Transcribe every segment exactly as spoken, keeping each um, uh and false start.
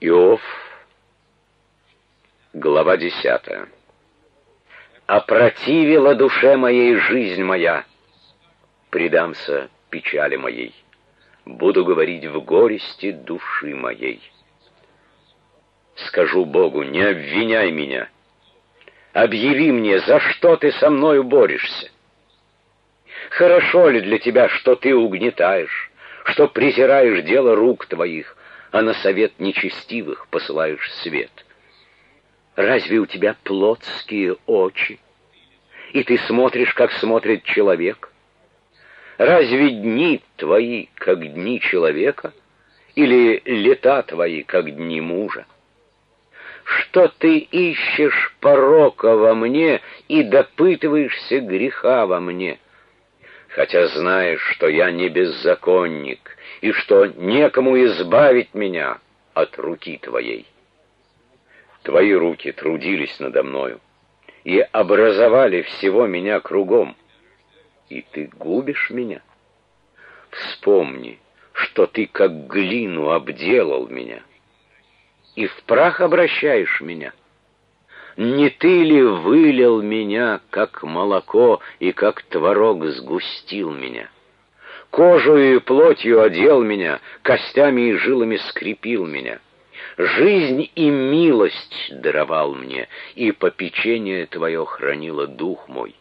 Иов, глава десятая. Опротивила душе моей жизнь моя, предамся печали моей, буду говорить в горести души моей. Скажу Богу: не обвиняй меня, объяви мне, за что ты со мною борешься. Хорошо ли для тебя, что ты угнетаешь, что презираешь дело рук твоих, а на совет нечестивых посылаешь свет? Разве у тебя плотские очи, и ты смотришь, как смотрит человек? Разве дни твои, как дни человека, или лета твои, как дни мужа? Что ты ищешь порока во мне и допытываешься греха во мне, хотя знаешь, что я не беззаконник, и что некому избавить меня от руки твоей? Твои руки трудились надо мною и образовали всего меня кругом, и ты губишь меня. Вспомни, что ты как глину обделал меня, и в прах обращаешь меня. Не ты ли вылил меня, как молоко, и как творог сгустил меня? Кожою и плотью одел меня, костями и жилами скрепил меня. Жизнь и милость даровал мне, и попечение твое хранило дух мой.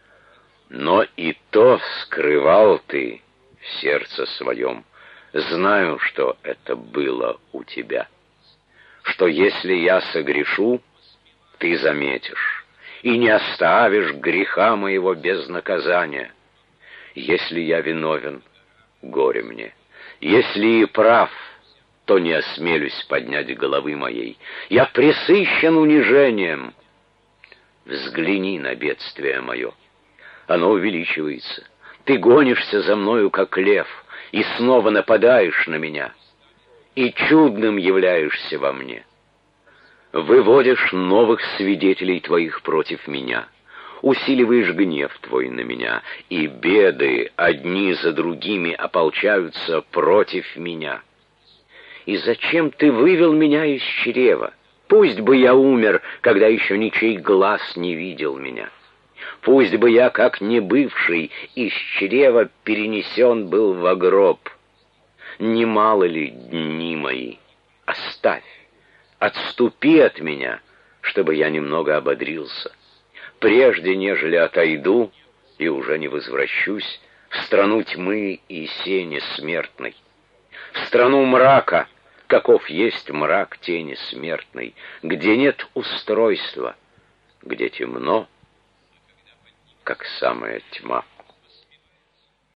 Но и то скрывал ты в сердце своем. Знаю, что это было у тебя, что если я согрешу, ты заметишь, и не оставишь греха моего без наказания. Если я виновен, горе мне. Если и прав, то не осмелюсь поднять головы моей. Я пресыщен унижением. Взгляни на бедствие мое. Оно увеличивается. Ты гонишься за мною, как лев, и снова нападаешь на меня, и чудным являешься во мне. Выводишь новых свидетелей твоих против меня, усиливаешь гнев твой на меня, и беды одни за другими ополчаются против меня. И зачем ты вывел меня из чрева? Пусть бы я умер, когда еще ничей глаз не видел меня. Пусть бы я, как небывший, из чрева перенесен был во гроб. Немало ли дни мои? Оставь, отступи от меня, чтобы я немного ободрился, прежде нежели отойду и уже не возвращусь в страну тьмы и сени смертной, в страну мрака, каков есть мрак тени смертной, где нет устройства, где темно, как самая тьма.